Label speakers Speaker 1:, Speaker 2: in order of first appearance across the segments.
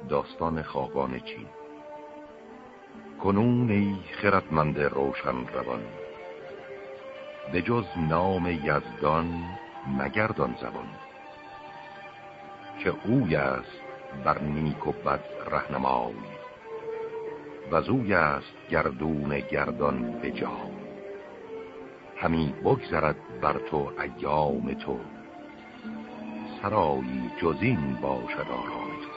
Speaker 1: داستان خاقان چین. کنون ای خردمند روشن روان، به جز نام یزدان مگردان زبان. که اوی است بر نیک و بد رهنمای، وزوی است گردون گردان به جای. همی بگذرد بر تو ایام تو، سرایی جزین باشد آرام تو.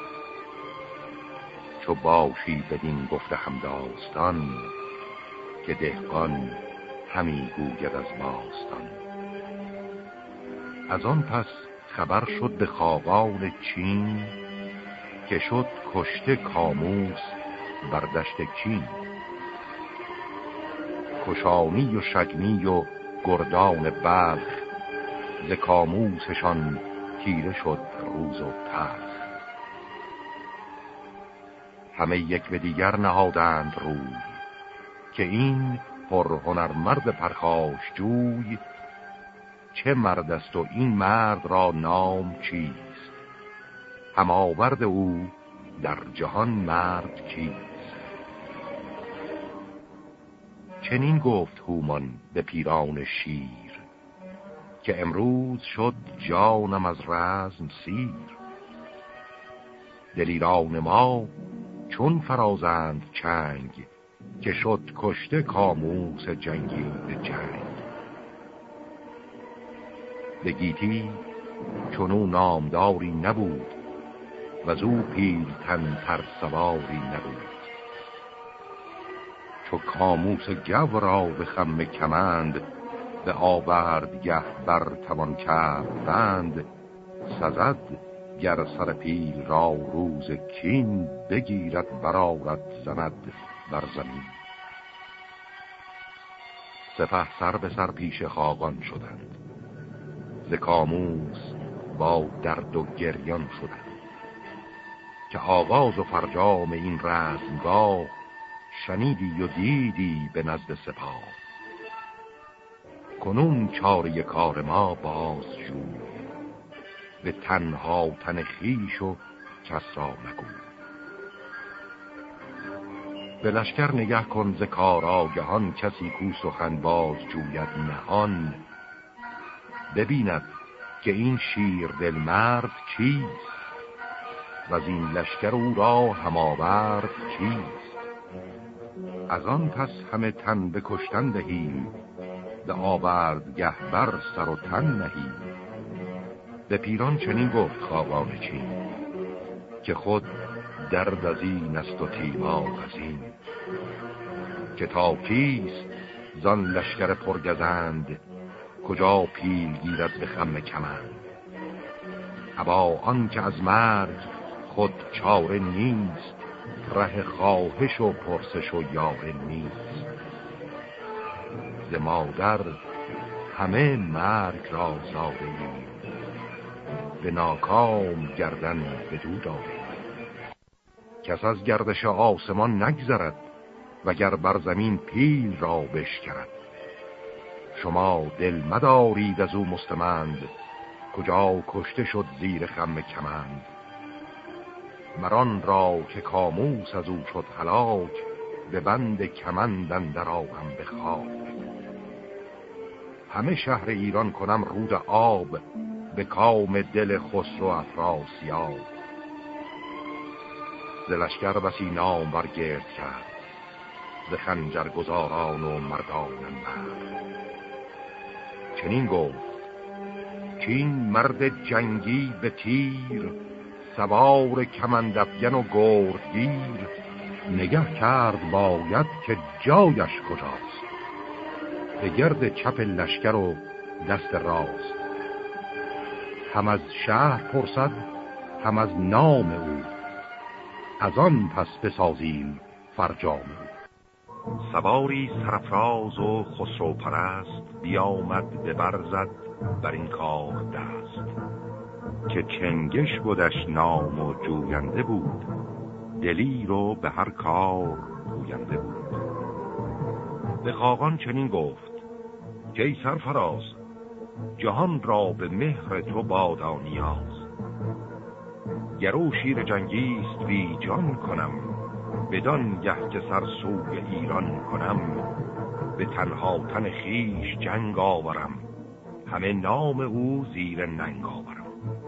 Speaker 1: چو باشی بدین گفته هم داستان، که دهقان همی گوید از باستان. از آن پس خبر شد به خاقان چین، که شد کشته کاموس بر دشت کین. کشانی و شگنی و گردان بلخ، ز کاموسشان تیره شد روز و تلخ. همه یک به دیگر نهادند روی، که این پرهنر مرد پرخاش جوی. چه مرد است و این مرد را نام چیست؟ هم آورد او در جهان مرد کیست؟ چنین گفت هومان به پیران شیر، که امروز شد جانم از رزم سیر. دلیران ما چون فرازند چنگ، که شد کشته کاموس جنگی به جنگ. به گیتی چونو نامداری نبود، وزو پیلتن تر سواری نبود. چو کاموس گو را به خم کمند، به آوردگه بر توان کرد بند. سزد گر سر پیل را روز کین، بگیرد برآرد زند بر زمین. سپه سر به سر پیش خاقان شدند، ز کاموس با درد و گریان شدند. که آغاز و فرجام این رزمگاه، شنیدی و دیدی به نزد سپاه. کنون چاره کار ما باز جوی، به تنها تن خویش و کس را مگو. به لشکر نگه کن ز کار آگهان، کسی کو سخن باز جوید نهان. ببیند که این شیر دل مرد کیست، و از این لشکر او را هم آورد کیست. از آن پس همه تن به کشتن دهیم، به آوردگه بر سر و تن نهیم. به پیران چنین گفت خاقان چین، که خود درد از این است و تیمار از این. که تا کیست زان لشکر پرگزند، کجا پیل گیرد به خم کمند. ابا آن که از مرگ خود چاره نیست، ره خواهش و پرسش و یاره نیست. ز مادر همه مرگ را زاده ایم، به ناکام گردن بدو داده ایم. کس از گردش آسمان نگذرد، وگر بر زمین پیل را بشکرد. شما دل مدارید از او مستمند، کجا کشته شد زیر خم کمند. مران را که کاموس از او شد هلاک، به بند کمند اندر آیم به خاک. همه شهر ایران کنم رود آب، به کام دل خسرو افراسیاب. ز لشکر بسی نام برگرد کرد، ز خنجر گزاران و مردان مرد. چنین گفت که این مرد جنگی به تیر، سوار کمندافگن و گردگیر. نگه کرد باید که جایش کجاست، به گرد چپ لشکر و دست راست. هم از شهر پرسد هم از نام او، از آن پس بسازیم فرجام او. سواری سرفراز و خسرو پرست، بیامد به برزد بر این کار دست. که چنگش بودش نام و جوینده بود، دلیر و به هر کار گوینده بود. به خاقان چنین گفت که ای سرفراز، جهان را به مهر تو بادا نیاز. گرو شیر جنگیست بی جان کنم، بدان گه که سر سوی ایران کنم. به تنها تن خیش جنگ آورم، همه نام او زیر ننگ آورم.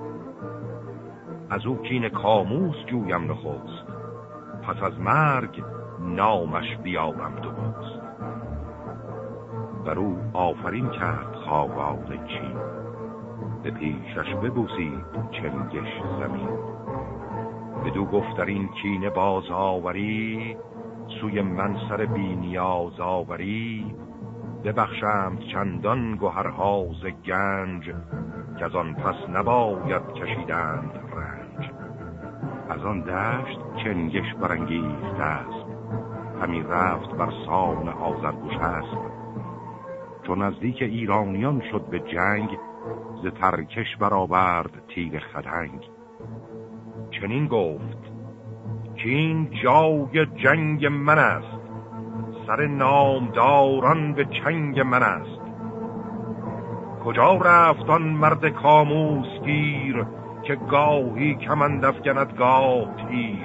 Speaker 1: از او کین کاموس جویم نخست، پس از مرگ نامش بیارم درست. بر او آفرین کرد خاقان چین، به پیشش ببوسید چنگش زمین. بدو گفت در این کینه باز آوری، سوی من سر بی نیاز آوری. ببخشم چندان گوهرها ز گنج، که از آن پس نباید کشیدند رنج. از آن دشت چنگش برانگیخته است، همی رفت بر سان آذرگشسپ. چون نزدیک ایرانیان شد به جنگ، ز ترکش برآورد تیغ خدنگ. چنین گفت که این جای جنگ من است، سر نامداران به چنگ من است. کجا رفت آن مرد کاموس گیر، که گاهی کمند افگند گاه تیر.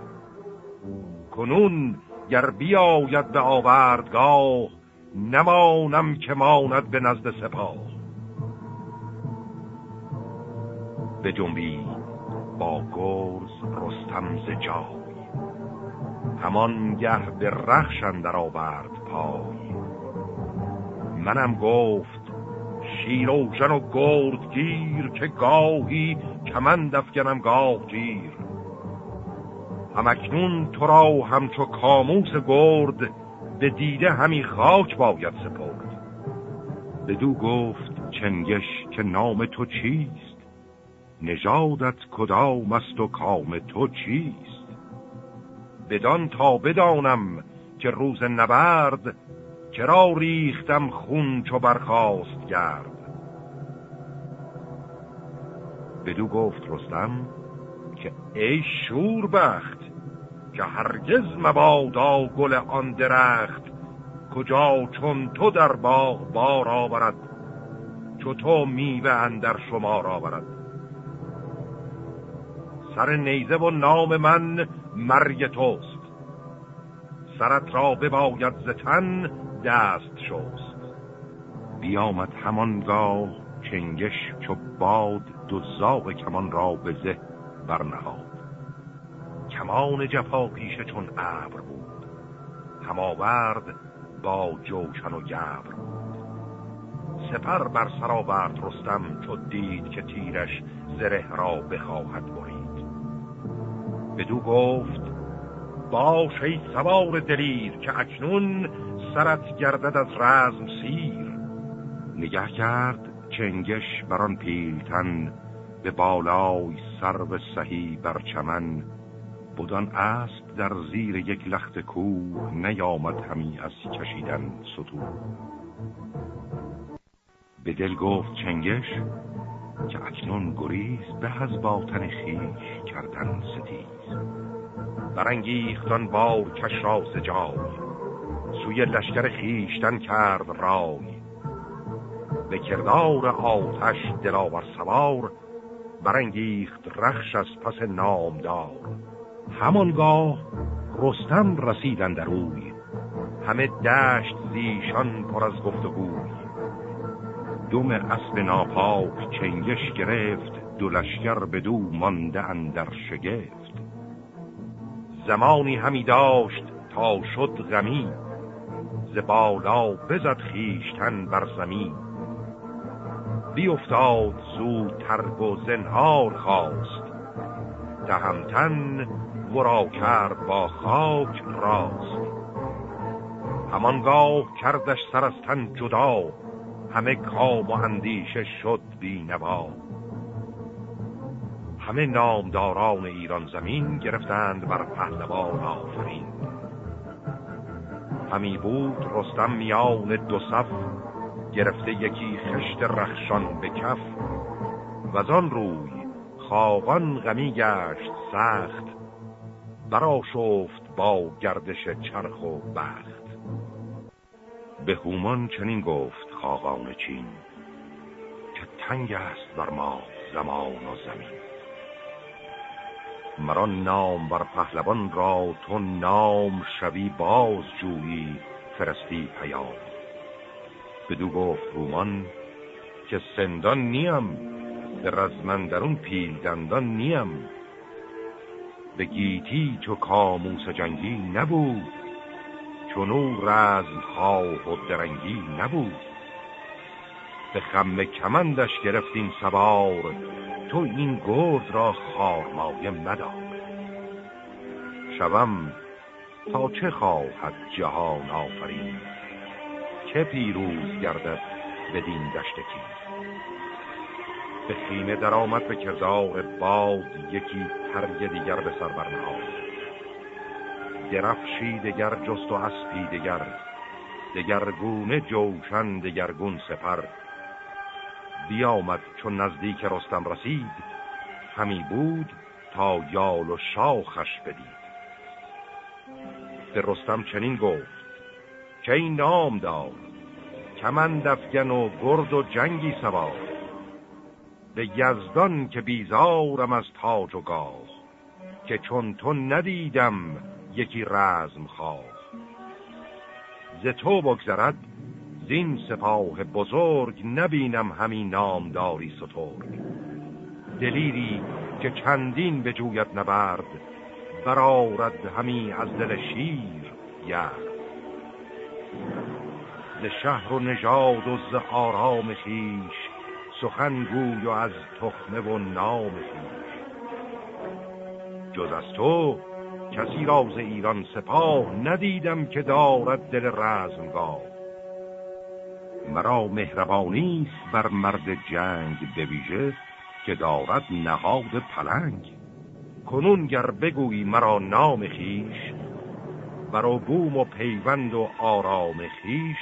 Speaker 1: کنون گر بیاید به آوردگاه، نمانم که ماند به نزد سپاه. به جنبی با گرز رستم ز جای، همان گه به رخش اندر آورد پای. منم گفت شیروژن و گردگیر، که گاهی کمند افگنم گاه تیر. همکنون تو را همچو کاموس گرد، به دیده همی خاک باید سپرد. بدو گفت چنگش که نام تو چیست، نژادت کدام است و کام تو چیست. بدان تا بدانم که روز نبرد، چرا ریختم خون چو برخاست گرد. بدو گفت رستم که ای شوربخت، که هرگز مبادا گل آن درخت. کجا چون تو در باغ بار آورد، چو تو میوه اندر شمار آورد. سر نیزه و نام من مرگ توست، سرت را بباید ز تن دست شست. بیامد همانگاه چنگش چو باد، دو زاغ کمان را به زه برنهاد. کمان جفا پیشه چون ابر بود، هماورد با جوشن و گبر بود. سپر بر سر آورد رستم، چو دید که تیرش زره را بخواهد برید. بدو گفت باش ای سوار دلیر، که اکنون سرت گردد از رزم سیر. نگه کرد چنگش بران پیلتن، به بالای سرو سهی بر چمن. بدان اسب در زیر یک لخت کوه، نیامد همی از کشیدن ستوه. به دل گفت چنگش که اکنون گریز، به از باطن خیش کردن ستیز. برانگیختان بار کش را ز جای، سوی لشکر خیشتن کرد رای. به کردار آتش دلاور سوار، برانگیخت رخش از پس نامدار. همانگاه رستم رسید اندر اوی، همه دشت زیشان پر از گفتگوی. دم اسب ناپاک چنگش گرفت، دو لشکر بدو مانده اندر شگفت. زمانی همی داشت تا شد غمی، ز بالا بزد خیشتن بر زمین. بیافتاد زود ترگ و زنهار خواست، تهمتن ورا کرد با خاک راست. همانگاه کردش سر از تن جدا، همه کام و اندیشه شد بی نوا. همه نامداران ایران زمین، گرفتند بر پهلوان آفرین. همی بود رستم میان دو صف، گرفته یکی خشت رخشان به کف. وزان روی خاقان غمی گشت سخت، برآشفت با گردش چرخ و بخت. به هومان چنین گفت خاقان چین، که تنگ است بر ما زمان و زمین. مرا نام بر پهلوان را تو نام شوی باز جویی فرستی پیام. بدو گفت هومان که سندان نیم، به رزمندرون پیل دندان نیم. به گیتی چو کاموس جنگی نبود، چونو رزم خواه و درنگی نبود. به خم کمندش گرفتین سوار، تو این گرد را خارمایه مدار. شوم تا چه خواهد جهان آفرین، چه پیروز گردد بدین دشت تیز. به خیمه در آمد به کردار باد، یکی ترگ دیگر به سر برنهاد. درفشی دگر جست و اسپی دگرگونه جوشن دگرگون سپر. بیامد چون نزدیک رستم رسید، همی بود تا یال و شاخش بدید. به رستم چنین گفت که این نام دار، کمند افگن و گرد و جنگی سوار. به یزدان که بیزارم از تاج و گاه، که چون تو ندیدم یکی رزم خواه. ز تو بگذرد زین سپاه بزرگ، نبینم همین نامداری سترگ. دلیری که چندین بجوید نبرد، برآرد همی از دل شیر یرد. ز شهر و نژاد و ز آرام خویش، سخن گوی و از تخمه و نام خویش. جز از تو کسی را ز ایران سپاه، ندیدم که دارد دل رزمگاه. مرا مهربانیست بر مرد جنگ به ویژه، که دارد نهاد پلنگ. کنون گر بگویی مرا نام خویش، برا بوم و پیوند و آرام خویش.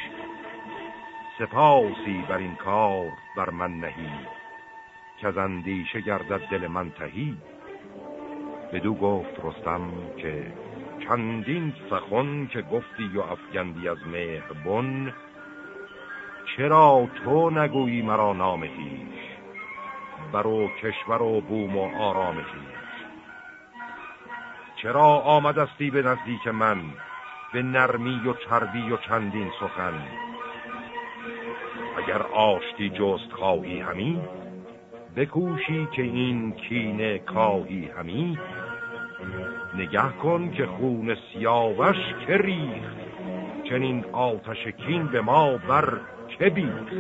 Speaker 1: سپاسی بر این کار بر من نهی، که از اندیشه گردد دل من تهی. بدو گفت رستم که چندین سخن که گفتی و افگندی از مهربان، چرا تو نگویی مرا نام خویش، برو کشور و بوم و آرام خویش. چرا آمدستی به نزدیک من، به نرمی و چربی و چندین سخن. اگر آشتی جست خواهی همی، بکوشی که این کینه کاهی همی. نگه کن که خون سیاوش که ریخت، چنین آتش کین به ما بر که بیخت.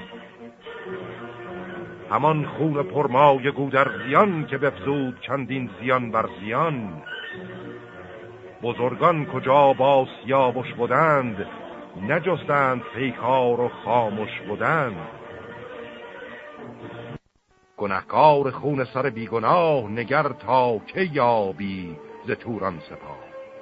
Speaker 1: همان خون پرمای گودرزیان، که بفزود چندین زیان بر زیان. بزرگان کجا با سیاوش بودند، نجستند پیکار و خاموش بودند. گنهکار خون سر بیگناه، نگر تا که یابی ز توران سپاه.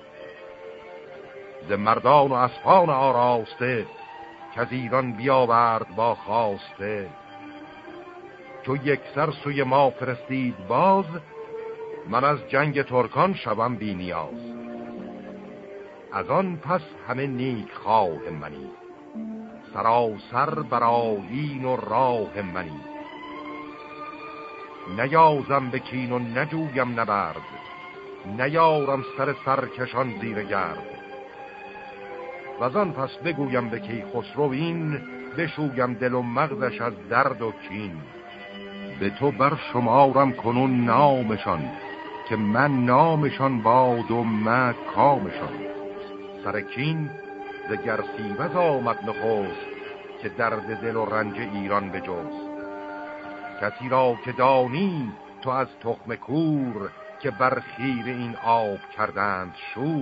Speaker 1: ز مردان و اسپان آراسته، که از ایران بیاورد با خواسته. چو یک سر سوی ما فرستید باز، من از جنگ ترکان شوم بی نیاز. از آن پس همه نیک خواه منی، سراسر بر آیین و راه منی. نیازم به کین و نجویم نبرد، نیارم سر سرکشان زیر گرد. وزان پس بگویم به کیخسرو این، بشویم دل و مغزش از درد و کین. به تو بر شمارم کنون نامشان، که من نامشان باد و من کامشان. سر کین ز گرسیوز آمد نخست، که درد دل و رنج ایران بجست. کسی را که دانی تو از تخم کور، که بر خیر این آب کردند شور.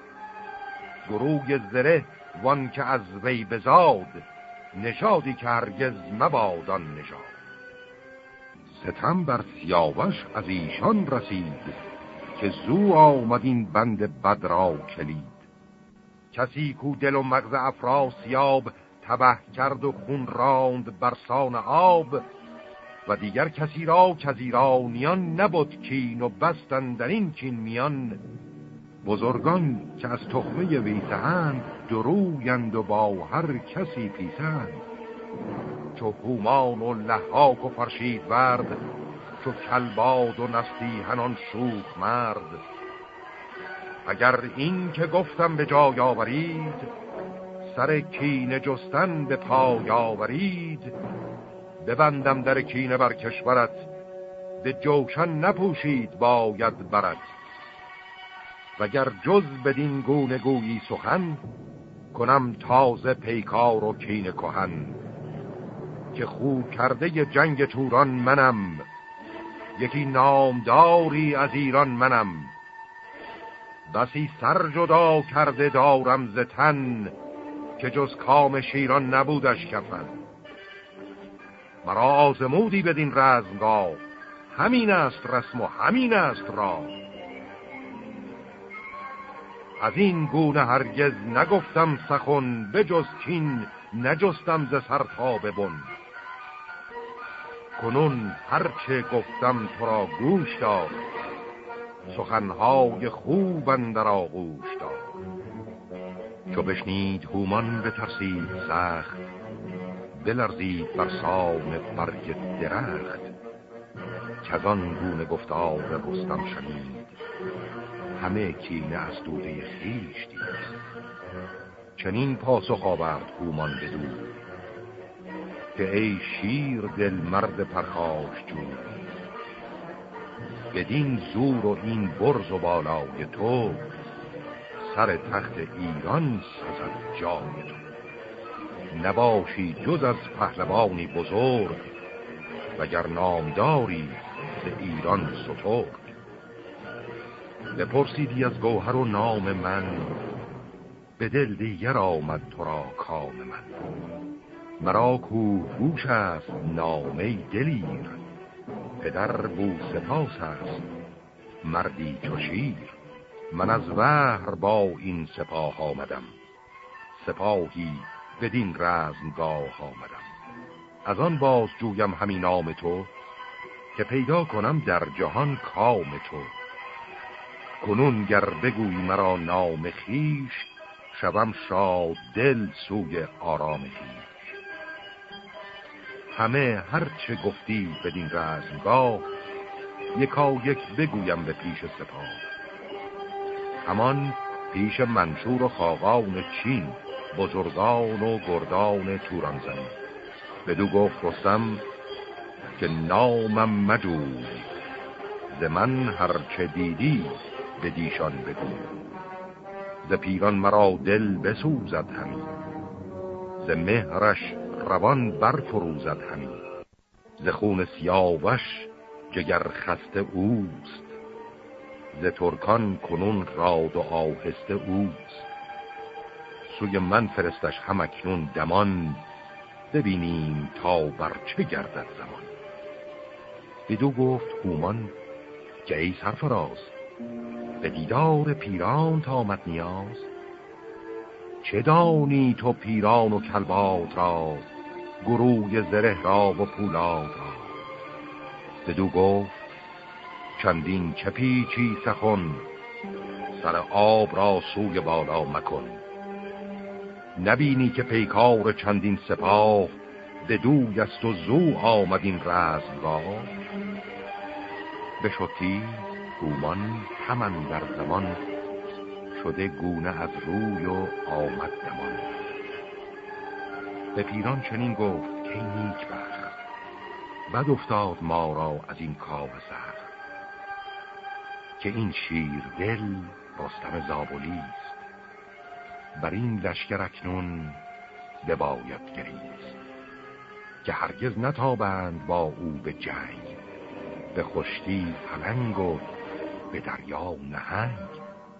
Speaker 1: گروه زره وان که از وی بزاد، نشادی که هرگز مبادان نشاد. ستم بر سیاوش از ایشان رسید، که زو آمد این بند بد را کلید. کسی کو دل و مغز افراسیاب، تبه کرد و خون راند برسان آب. و دیگر کسی را که از ایرانیان نبود کین، و بستند در این کین میان. بزرگان که از تخمه ویسهند، درویند و با هر کسی پیسند. چو هومان و لحاک و فرشید ورد، چو کلباد و نستی هنان شوخ مرد. اگر این که گفتم به جای آورید، سر کینه جستن به پای آورید. ببندم در کینه بر کشورت، به جوشن نپوشید باید برد. وگر جز بدین گونه گویی سخن، کنم تازه پیکار و کینه کهن. که خو کرده جنگ توران منم، یکی نامداری از ایران منم. بسی سر جدا کرده دارم ز تن، که جز کام شیران نبودش کفن. مرا آزمودی بدین رزمگاه، همین است رسم و همین است راه. از این گونه هرگز نگفتم سخن، بجز کین نجستم ز سر تا به بن. کنون هرچه گفتم تو را گوش دار، سخنهای خوب اندر آغوش دار. چو بشنید هومان بترسید سخت، بلرزید بر سان برگ درخت. کزان گونه گفتار رستم شنید، همه کینه از دوده خویش دید. چنین پاسخ آورد هومان بدو، که ای شیر دل مرد پرخاشجوی. بدین زور و این برز و بالای تو، سر تخت ایران سزد جای تو. نباشی جز از پهلوانی بزرگ، وگر نامداری ز ایران سترگ. بپرسیدی از گوهر و نام من، به دل دیگر آمد تو را کام من. مرا کوهگوش است نامه دلیر، پدر بوسپاس است مردی چو شیر. من از وهر با این سپاه آمدم، سپاهی بدین رزمگاه آمدم. از آن باز جویم همین نام تو، که پیدا کنم در جهان کام تو. کنون گر بگوی مرا نام خویش، شوم شاد دل سوی آرام خویش. همه هرچه گفتی بدین رزمگاه، یکا یک بگویم به پیش سپاه. همان پیش منشور و خاقان چین، بزرگان و گردان توران زمین. بدو گفت رستم که نامم مجوی، ز من هرچه دیدی به دیشان بگو. ز پیران مرا دل بسوزد همی، ز مهرش روان برفروزد همی. ز خون سیاوش جگر خسته اوست، ز ترکان کنون راد و آهسته اوست. سوی من فرستش هم اکنون دمان، ببینیم تا بر چه گردد زمان. بدو گفت هومان که ای سرفراز، به دیدار پیران تا آمد نیاز. چه دانی تو پیران و کلباد را، گروی زره را و پولاد را. بدو گفت چندین چه پیچی سخن، سر آب را سوی بالا مکن. نبینی که پیکار چندین سپاه، بدوی است و زو آمد این رزمگاه. بشدی هومان همان در زمان، شده گونه از روی و آمد دمان. به پیران چنین گفت که نیک بخت، بد افتاد ما را از این کار سخت. که این شیر دل رستم زابلی است، بر این لشکر اکنون بباید گریست. که هرگز نتابند با او به جنگ، به خشتی پلنگ و به دریا نهنگ.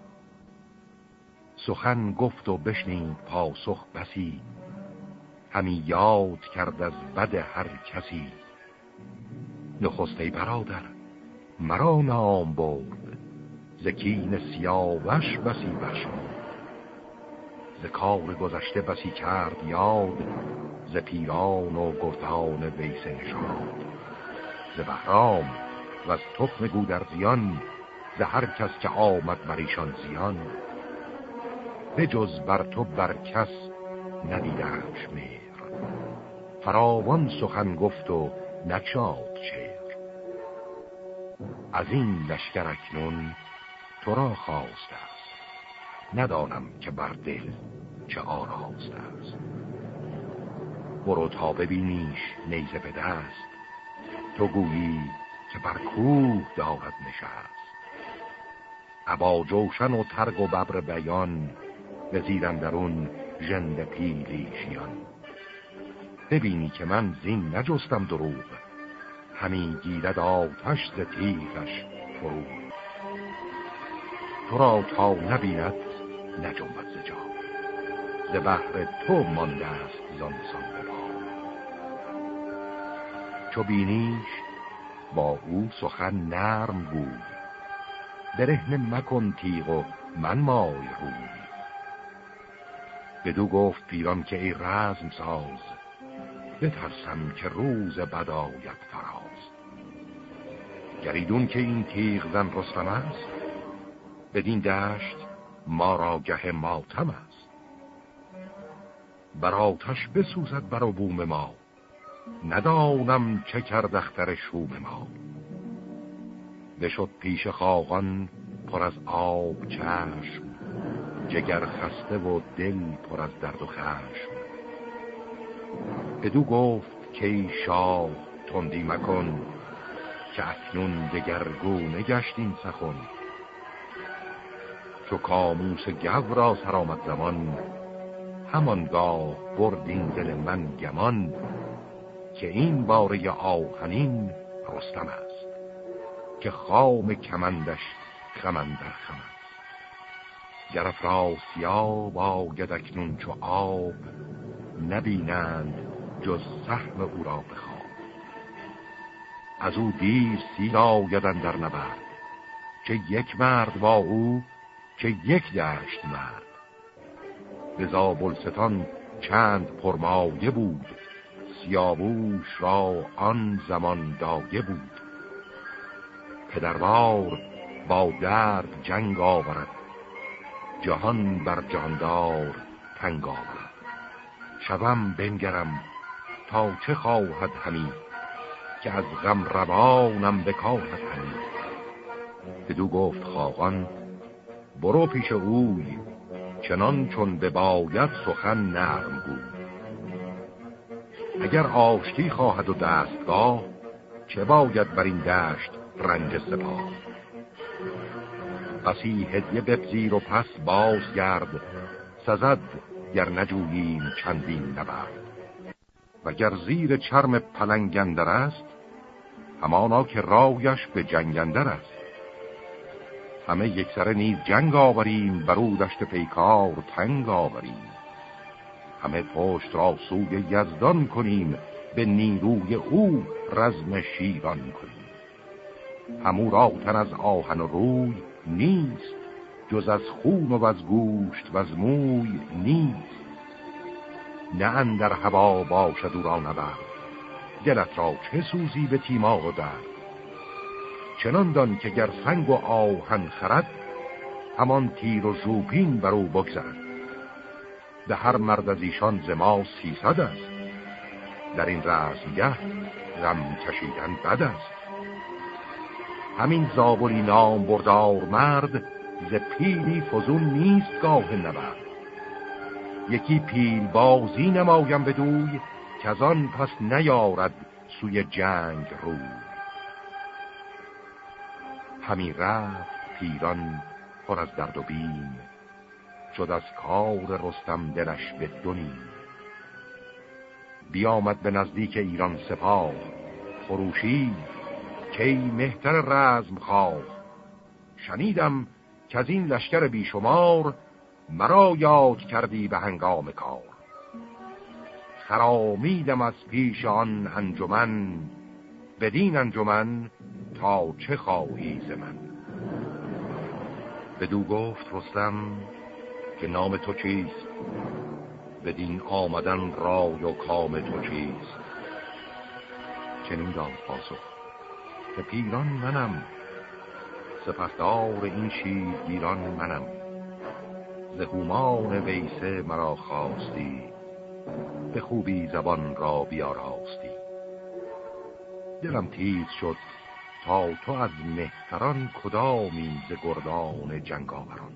Speaker 1: سخن گفت و بشنید پاسخ بسی، همی یاد کرد از بد هر کسی. نخسته برادر مرا نام برد، ز کین سیاوش بسی بشمرد. ز کار گذشته بسی کرد یاد، ز پیران و گردان ویس نژاد. ز بهرام و از تخم گودرزیان، ز هر کس که آمد بر ایشان زیان. بجز بر تو بر کس ندیدمش مهر، فراوان سخن گفت و نگشاد چهر. از این لشکر اکنون تو را خواسته است، ندانم که بر دل چه آراسته است. برو تا ببینیش نیزه به دست، تو گویی که بر کوه دارد نشست. ابا جوشن و ترگ و ببر بیان، به زیراندرون ژنده پیلیشیان. ببینی که من زین نجستم دروغ، همی گیرد آتش ز تیغش فرو. تو را تا نبیند نجنبد ز جا، ز بهر تو مانده است زانسان به پا. چو بینیش با او سخن نرم بود، برهنه مکن تیغ و من مای روی. بدو گفت پیران که ای رزم ساز، بترسم که روز بد آید فراز. گریدون که این تیغ زن رستم است، بدین دشت ما را گه ماتم است. بر آتش بسوزد بر و بوم ما، ندانم چه کرد اختر شوم ما. بشد پیش خاقان پر از آب چشم، جگر خسته و دل پر از درد و خشم. بدو گفت که ای شاه تندی مکن، که اکنون دگرگونه گشت این سخن. چو کاموس گو را سرآمد زمان، همانگاه برد این دل من گمان. که این باره آهنین رستم است، که خام کمندش خم اندر خم است. گر افراسیاب آید اکنون چو آب، نبینند جز سهم او را بخواب. از او دیر سیر آید اندر نبرد، چه یک مرد با او که یک دشت مرد. به زابلستان چند پرمایه بود، سیاووش را آن زمان دایه بود. پدروار با درد جنگ آورد، جهان بر جاندار تنگ آورد. شبم بنگرم تا چه خواهد همی، که از غم روانم بکاهد همی. بدو گفت خاقان برو پیش اوی، چنان چون بباید سخن نرم گوی. اگر آشتی خواهد و دستگاه، چه باید بر این دشت رنج سپاه. بسی هدیه بپذیر و پس باز گرد، سزد گر نجوییم چندین نبرد. وگر زیر چرم پلنگ اندر است، همانا که رایش به جنگ اندر است. همه یک سره نیز جنگ آوریم، برو دشت پیکار تنگ آوریم. همه پشت را سوی یزدان کنیم، به نیروی او رزم شیران کنیم. همو را تن از آهن و روی نیست، جز از خون و از گوشت و از موی نیست. نه اندر هوا باشد او را نبرد، دلت را چه سوزی به تیمار و درد. چنان دان که گر سنگ و آهن خرد، همان تیر و ژوپین بر او بگذرد. به هر مرد از ایشان ز ما 300 است، در این رزمگه غم کشیدن بد است. همین زابلی نام بردار مرد، ز پیلی فزون نیست گاه نبرد. یکی پیل بازی نمایم بدوی، که از آن پس نیارد سوی جنگ روی. همی رفت پیران پر از درد و بیم، شد از کار رستم دلش به دو نیم. بیامد به نزدیک ایران سپاه، خروشید که ای مهتر رزم خواه. شنیدم که از این لشکر بیشمار، مرا یاد کردی به هنگام کار. خرامیدم از پیش آن انجمن، بدین انجمن تا چه خواهی ز من. بدو گفت رستم که نام تو چیست، بدین آمدن رای و کام تو چیست. چنین داد پاسخ که پیران منم، سپهدار این شیرگیران منم. ز هومان ویسه مرا خواستی، به خوبی زبان را بیاراستی. دلم تیز شد تا تو از مهتران کدامی ز گردان جنگاوران.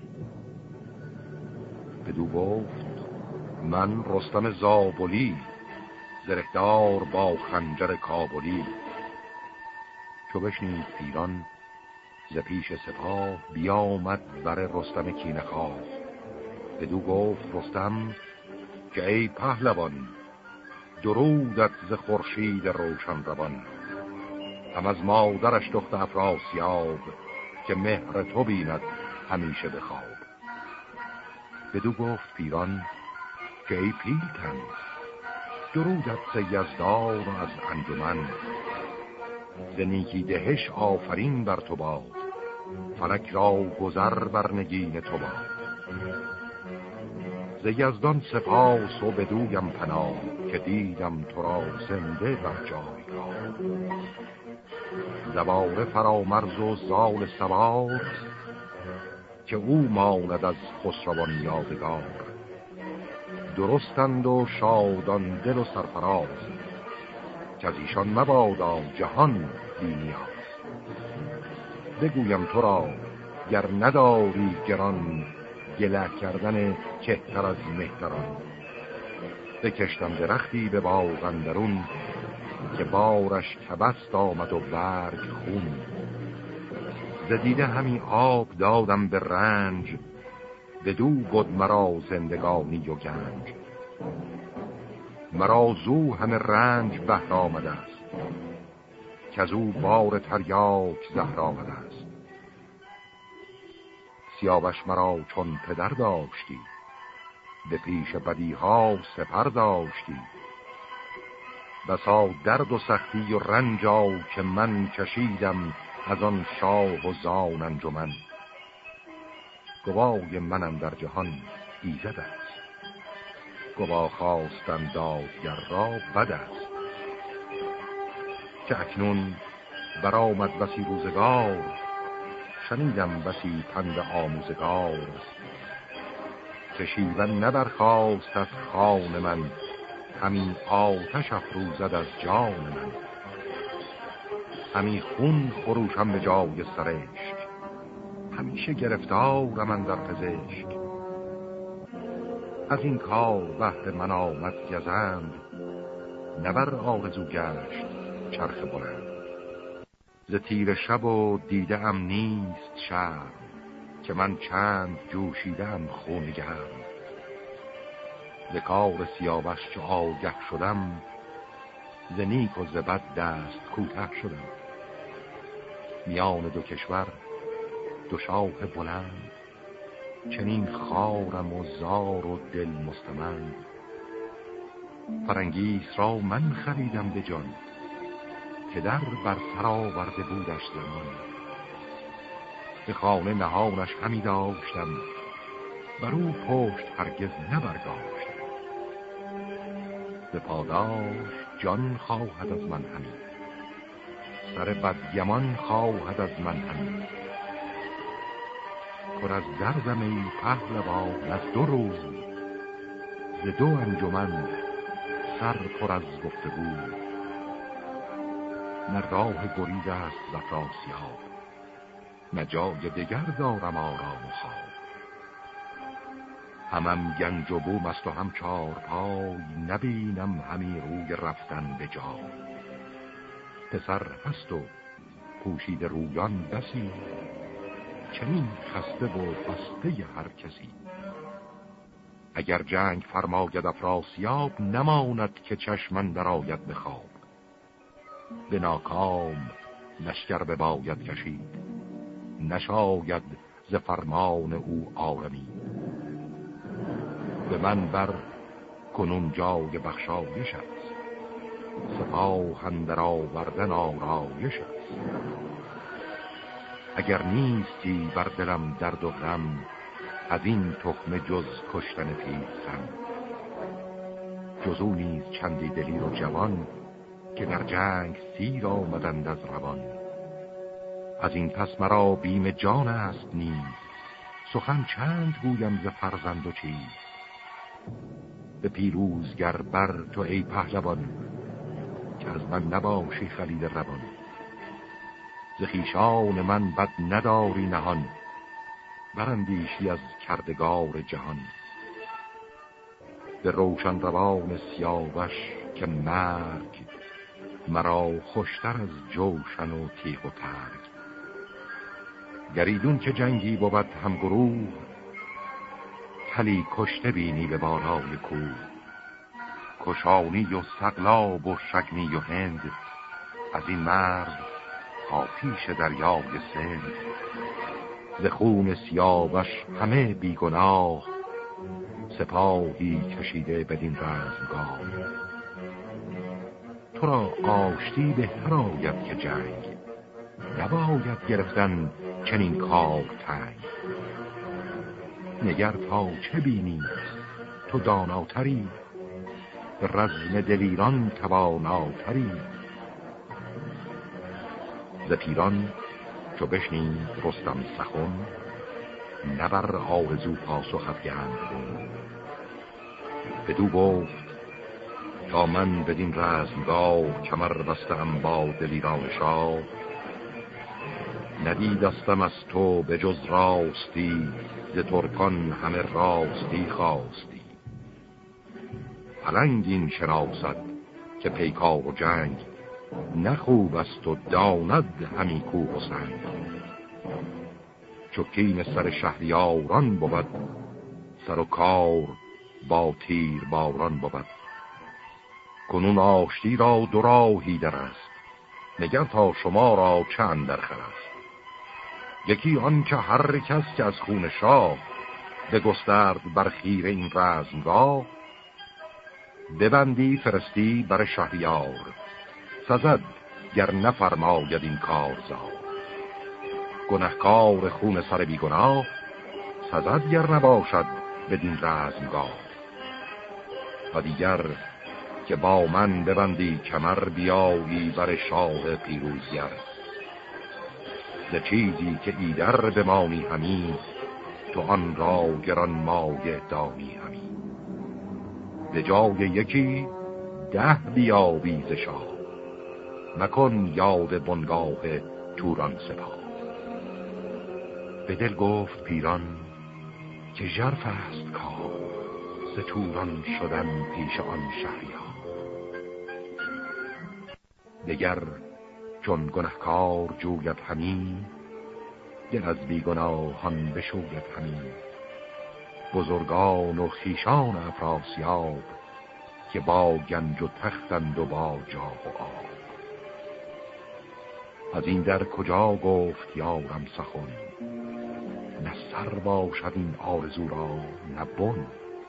Speaker 1: بدو گفت من رستم زابلی، زرهدار با خنجر کابلی. چو بشنید پیران ز پیش سپاه، بیامد بر رستم کینه‌خواه. بدو گفت رستم که ای پهلوان، درودت ز خورشید روشن روان. هم از مادرش دختر افراسیاب، که مهر تو بیند همیشه به خواب. بدو گفت پیران که ای پیلتن، درودت ز یزدان و از انجمن. ز نیکی دهش آفرین بر تو باد، فلک را گذر بر نگین تو باد. ز یزدان سپاس و بدویم پناه، که دیدم تو را زنده بر جایگاه. زواره فرامرز و زال سوار، که او ماند از خسروان یادگار. درستند و شادان دل و سرفراز، که از ایشان مبادا جهان بی نیاز. بگویم تو را گر نداری گران، گله کردن کهتر از مهتران. بکشتم درختی به باغ اندرون، که بارش کبست آمد و برگ خون. ز دیده همی آب دادم به رنج، بدو بد مرا زندگانی و گنج. مرا زو همه رنج بهر آمده است، که از او بار تریاک زهر آمده است. سیاوش مرا چون پدر داشتی، به پیش بدیها سپر داشتی. بسا درد و سختی و رنجا که من کشیدم، از آن شاه و زان انجمن. گوای منم در جهان ایزد است، گوا خواستن دادگر را بد است. که اکنون برآمد بسی روزگار، شنیدم بسی پند آموزگار. که شیون نبرخاست از خان من، همین آتش افروزد از جان من. همی خون خروشم به جای سرشک، همیشه گرفتارم اندر پزشک. از این کار بهر من آمد گزند، نبر آرزو گشت چرخ بلند. ز تیر شب و دیده ام نیست شرم، که من چند جوشیدم خون گرم. ز کار سیاوش چو آگه شدم، ز نیک و ز بد دست کوته شدم. میان دو کشور دو شاه بلند، چنین خارم و زار و دل مستمند. فرنگیس را من خریدم به جان، که در بر سر آورده بودش زمان. به خانه نهانش همی داشتم، بر او پشت هرگز نبرداشتم. به پاداش جان خواهد از من همی، سر بدگمان خواهد از من همی. پر از دردم ای پهلوان از دو روی، ز دو انجمن سر پر از گفتگو. نه راه گریز است ز افراسیاب، نه جای دگر دارم آرام و خواب. همم گنج و بوم است و هم چارپای، نبینم همی روی رفتن به جای. پسر هست و پوشیده رویان بسی، چنین خسته و بسته هر کسی. اگر جنگ فرماید افراسیاب، نماند که چشمن درآید به خواب. به ناکام لشکر بباید کشید، نشاید ز فرمان او آرمید. به من بر کنون جای بخشایش است، سپاه اندر آوردن آرایش است. اگر نیستی بر دلم درد و غم، از این تخمه جز کشتن پیلتن. جز او نیز چندی دلیر و جوان، که در جنگ سیر آمدند از روان. از این پس مرا بیم جان است نیز، سخن چند گویم ز فرزند و چیز. به پیروزگر بر تو ای پهلوان، که از من نباشی خلید روان. ز خویشان من بد نداری نهان، براندیشی از کردگار جهان. به روشن روان سیاوش که مرگ، مرا خوشتر از جوشن و تیغ و ترگ. گریدون که جنگی بود هم گروه، تلی کشته بینی به بالای کوه. کشانی و سقلاب و شگنی و هند، از این مرز تا پیش دریای سند. ز خون سیاوش همه بیگناه، سپاهی کشیده بدین رزمگاه. تو را آشتی بهتر آید که جنگ، نباید گرفتن چنین کار تنگ. نگر تا چه بینی تو داناتری، به رزم دلیران تواناتری. ز پیران چو بشنید رستم سخن، نبر آرزو پاسخ افگند. بدو گفت تا من بدین رزمگاه، کمر بستم با دلیران شاه. ندیدستم از تو به جز راستی، ز ترکان همه راستی خواستی. پلنگ این شناسد که پیکار و جنگ، نخوب است و داند همی کوه و سنگ. چو کین سر شهریاران بود، سر و کار با تیر باران بود. کنون آشتی را دو راهی در است، نگر تا شما را چند درخور است. یکی آن که هر کس که از خون شاه، بگسترد بر خیره این رزمگاه. ببندی فرستی بر شهریار، سزد گر نفرماید این کارزار. گنهکار خون سر بیگناه، سزد گر نباشد بدین رزمگاه. و دیگر که با من ببندی کمر، بیایی بر شاه پیروزگر. ز چیزی که ایدر بمانی همی، تو آن را گران مایه دانی همی. به جای یکی 10 بیابی ز شاه، مکن یاد بنگاه توران سپاه. به دل گفت پیران که ژرف است کار، ز توران شدن پیش آن شهریار. دگر چون گنهکار جوید همی، دل از بیگناهان بشوید همی. بزرگان و خیشان افراسیاب، که با گنج و تختند و با جاه و آب. از این در کجا گفت یارم سخن، نه سر باشد این آرزو را نه بن.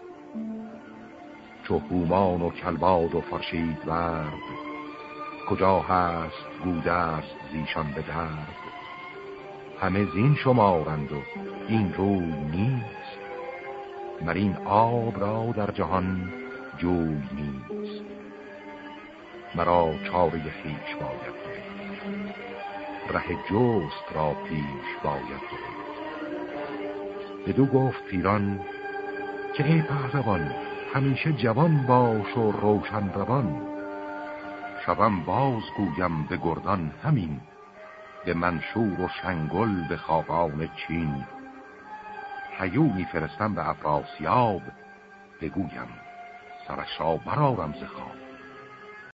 Speaker 1: چو هومان و کلباد و فرشید ورد، کجا هست گودرز زیشان به درد. همه زین شمارند و این روی نیست، مر این آب را در جهان جوی نیست. مرا چاره خویش باید بود، ره جست را پیش باید بود. بدو گفت پیران که ای پهلوان، همیشه جوان باش و روشن روان. شبم باز گویم به گردان همین، به منشور و شنگل به خاقان چین. هیونی فرستم به افراسیاب، بگویم سرش را برارم ز خواب.